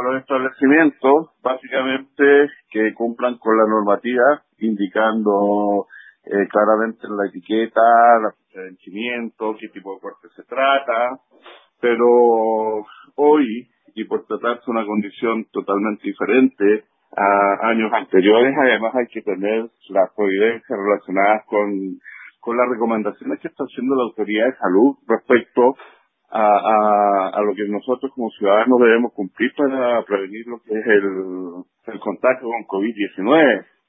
los establecimientos, básicamente que cumplan con la normativa, indicando claramente en la etiqueta, la fecha de vencimiento, qué tipo de corte se trata, pero hoy, y por tratarse de una condición totalmente diferente a años anteriores, además hay que tener las providencias relacionadas con las recomendaciones que está haciendo la Autoridad de Salud respecto a lo que nosotros como ciudadanos debemos cumplir para prevenir lo que es el contagio con COVID-19.